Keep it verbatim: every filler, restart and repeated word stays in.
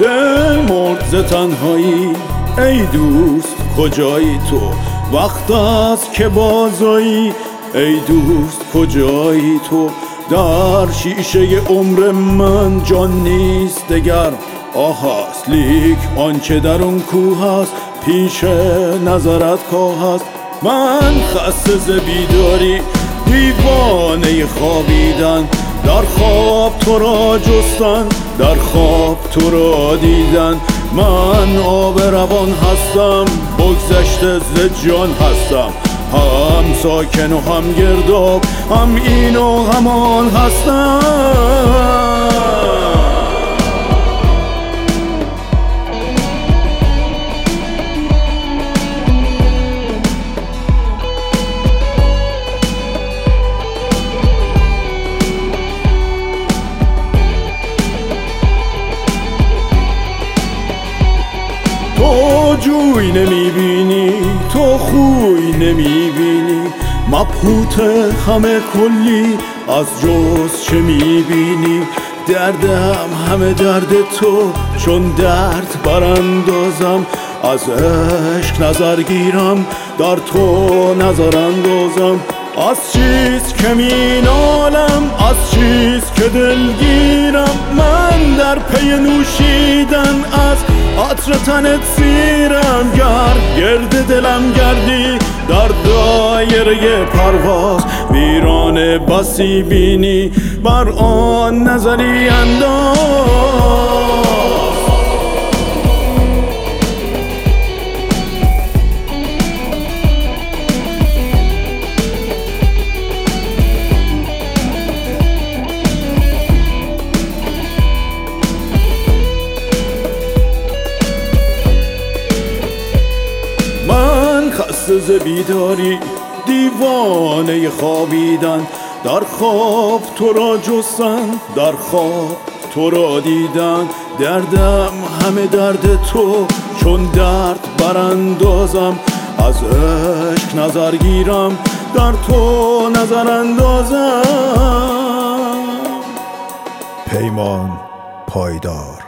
دل مرد ز تنهایی. ای دوست کجایی تو؟ وقت است که بازایی. ای دوست کجایی تو؟ در شیشه عمر من جان نیست دگر. آه است لیک آنچه در اون کوه است پیش نظرت کاه است. من خسته ز بیداری، دیوانه خوابیدن، در خواب تو را جستن، در خواب تو را دیدن. من آب روان هستم، بگذشته ز جان هستم، هم ساکن و هم گرداب، هم این و همان هستم. تو جوی نمیبینی، تو خوی نمیبینی، مبهوت همه کلی از جز چه میبینی؟ دردم همه درد تو، چون درد براندازم، از عشق نظر گیرم، در تو نظر اندازم. از چیز که می نالم، از چیز که دلگیرم، من در پی نوشیدن از عطر تنت سیرم. گر گرد دلم گردی در دایره پرواز، ویران بسی بینی بر آن نظری انداز. خسته ز بیداری، دیوانه خوابیدن، در خواب تو را جستن، در خواب تو را دیدن. دردم همه درد تو، چون درد براندازم، از عشق نظر گیرم، در تو نظر اندازم. پیمان پایدار.